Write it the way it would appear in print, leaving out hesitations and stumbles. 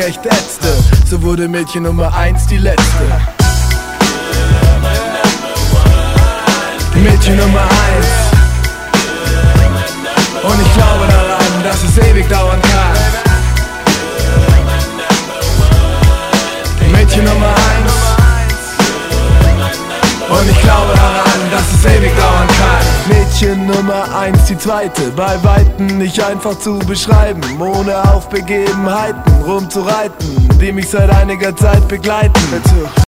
echt ätzte. So wurde Mädchen Nummer 1 die letzte. Mädchen Nummer 1. Und ich glaube daran, dass es ewig dauern kann. Mädchen Nummer 1. Und ich glaube daran, dass es ewig dauern kann. Mädchen Nummer 1, die zweite, bei Weitem nicht einfach zu beschreiben, ohne auf Begebenheiten rumzureiten, die mich seit einiger Zeit begleiten.